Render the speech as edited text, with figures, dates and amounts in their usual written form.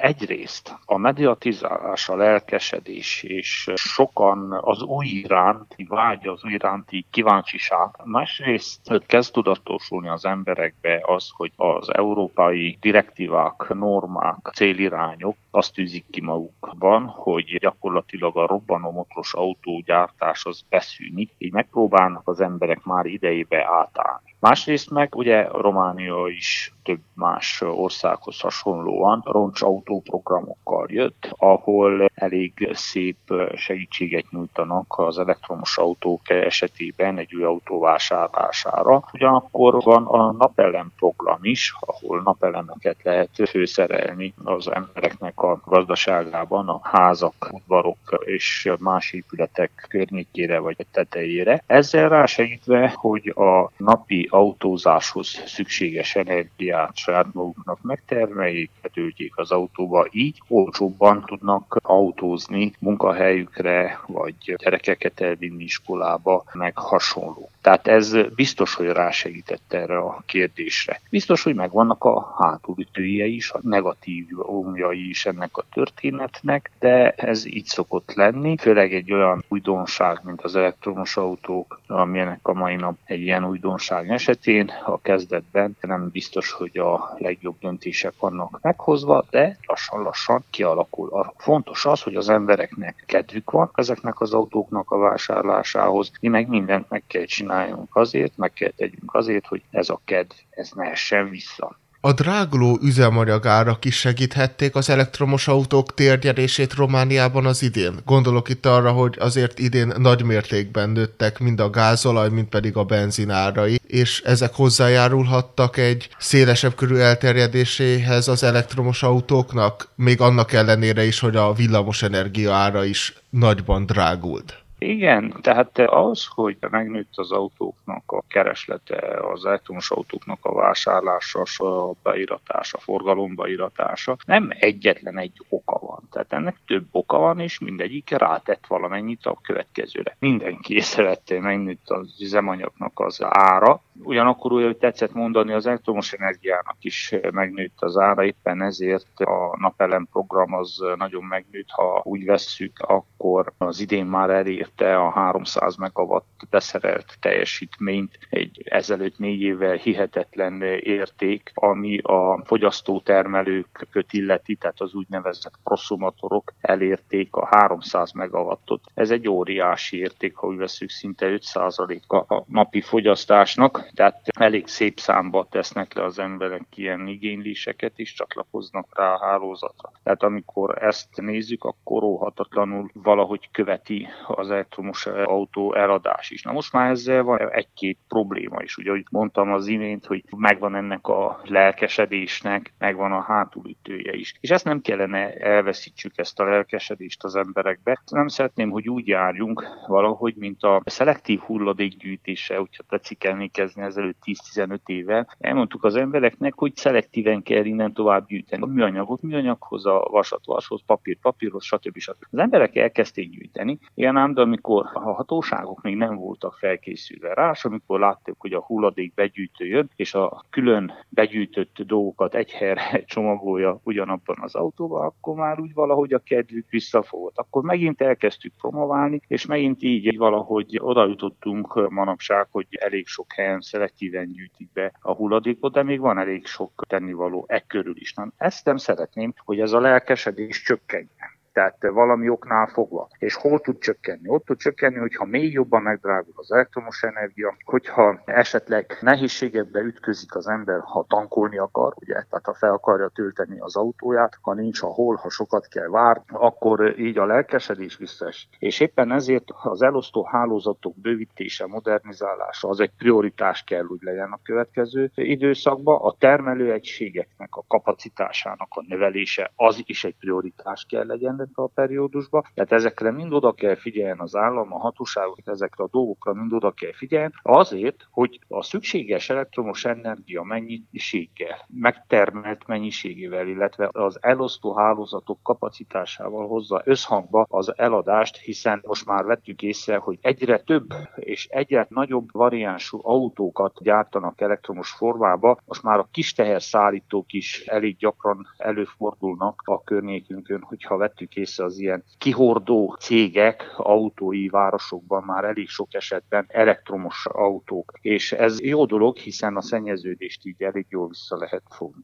egyrészt a mediatizálás, a lelkesedés és sokan az új iránti vágy, az új iránti kíváncsiság. Másrészt kezd tudatosulni az emberekbe az, hogy az európai direktívák, normák, célirányok azt tűzik ki magukban, hogy gyakorlatilag a robbanómotoros autógyártás az beszűnik, így megpróbálnak az emberek már idejébe átállni. Másrészt meg ugye Románia is több más országhoz hasonlóan roncsautóprogramokkal jött, ahol elég szép segítséget nyújtanak az elektromos autók esetében egy új autó vásárlására. Ugyanakkor van a napelem program is, ahol napelemeket lehet főszerelni az embereknek a gazdaságában, a házak, udvarok és más épületek környékére vagy tetejére. Ezzel rásegítve, hogy a napi autózáshoz szükséges energiát saját maguknak megtermeljék, betöltjék az autóba, így olcsóbban tudnak autózni munkahelyükre, vagy gyerekeket elvinni iskolába, meg hasonló. Tehát ez biztos, hogy rásegített erre a kérdésre. Biztos, hogy megvannak a hátulütői is, a negatív omjai is ennek a történetnek, de ez így szokott lenni, főleg egy olyan újdonság, mint az elektromos autók, amilyenek a mai nap egy ilyen újdonság esetén, a kezdetben nem biztos, hogy a legjobb döntések vannak meghozva, de lassan-lassan kialakul. Fontos az, hogy az embereknek kedvük van ezeknek az autóknak a vásárlásához, mi meg mindent meg kell csináljunk azért, meg kell tegyünk azért, hogy ez a kedv, ez ne essen vissza. A dráguló üzemanyagárak is segíthették az elektromos autók térnyerését Romániában az idén. Gondolok itt arra, hogy azért idén nagy mértékben nőttek mind a gázolaj, mind pedig a benzin árai, és ezek hozzájárulhattak egy szélesebb körű elterjedéséhez az elektromos autóknak, még annak ellenére is, hogy a villamosenergia ára is nagyban drágult. Igen, tehát az, hogy megnőtt az autóknak a kereslete, az elektromos autóknak a vásárlása, a beiratása, a forgalomba iratása, nem egyetlen egy oka van. Tehát ennek több oka van, és mindegyik rátett valamennyit a következőre. Mindenki észrevette, megnőtt az üzemanyagnak az ára, ugyanakkor úgy, hogy tetszett mondani, az elektromos energiának is megnőtt az ára, éppen ezért a napelem program az nagyon megnőtt, ha úgy vesszük, akkor az idén már elérte a 300 megawatt beszerelt teljesítményt, egy ezelőtt 4 évvel hihetetlen érték, ami a fogyasztótermelőket illeti, tehát az úgynevezett proszumatorok elérték a 300 megawattot. Ez egy óriási érték, ha úgy vesszük, szinte 5%-a a napi fogyasztásnak, tehát elég szép számba tesznek le az emberek ilyen igényléseket, és csatlakoznak rá a hálózatra. Tehát amikor ezt nézzük, akkor óhatatlanul valahogy követi az elektromos autó eladás is. Na most már ezzel van egy-két probléma is. Ugye, ahogy mondtam az imént, hogy megvan ennek a lelkesedésnek, megvan a hátulütője is. És ezt nem kellene elveszítsük, ezt a lelkesedést az emberekbe. Nem szeretném, hogy úgy járjunk valahogy, mint a szelektív hulladékgyűjtése, hogyha tetszik emlékezni ezelőtt 10-15 évvel. Elmondtuk az embereknek, hogy szelektíven kell innen tovább gyűjteni. A műanyagot műanyaghoz, a vasat vashoz, papírt papírhoz, stb. Az emberek elkezdték gyűjteni, ilyen ám, de amikor a hatóságok még nem voltak felkészülve rá, és amikor látták, hogy a hulladék begyűjtő jön, és a külön begyűjtött dolgokat egy helyre csomagolja ugyanabban az autóban, akkor már úgy valahogy a kedvük visszafogott. Akkor megint elkezdtük promoválni, és megint így valahogy oda jutottunk manapság, hogy elég sok helyen szelektíven gyűjtik be a hulladékot, de még van elég sok tennivaló körül is. Nem? Ezt nem szeretném, hogy ez a lelkesedés csökkenjen. Tehát valami oknál fogva. És hol tud csökkenni? Ott tud csökkenni, hogyha még jobban megdrágul az elektromos energia, hogyha esetleg nehézségekbe ütközik az ember, ha tankolni akar, ugye, tehát ha fel akarja tölteni az autóját, ha nincs hol, ha sokat kell várni, akkor így a lelkesedés visszaesik. És éppen ezért az elosztó hálózatok bővítése, modernizálása az egy prioritás kell, hogy legyen a következő időszakban. A termelőegységeknek a kapacitásának a növelése az is egy prioritás kell legyen, ebbe a periódusba. Tehát ezekre mind oda kell figyeljen az állam, a hatóságok, ezekre a dolgokra mind oda kell figyeljen, azért, hogy a szükséges elektromos energia mennyiséggel, megtermelt mennyiségével, illetve az elosztó hálózatok kapacitásával hozza összhangba az eladást, hiszen most már vettük észre, hogy egyre több és egyre nagyobb variánsú autókat gyártanak elektromos formába. Most már a kis teherszállítók is elég gyakran előfordulnak a környékünkön, hogyha vettük észre az ilyen kihordó cégek autói városokban már elég sok esetben elektromos autók. És ez jó dolog, hiszen a szennyeződést így elég jól vissza lehet fogni.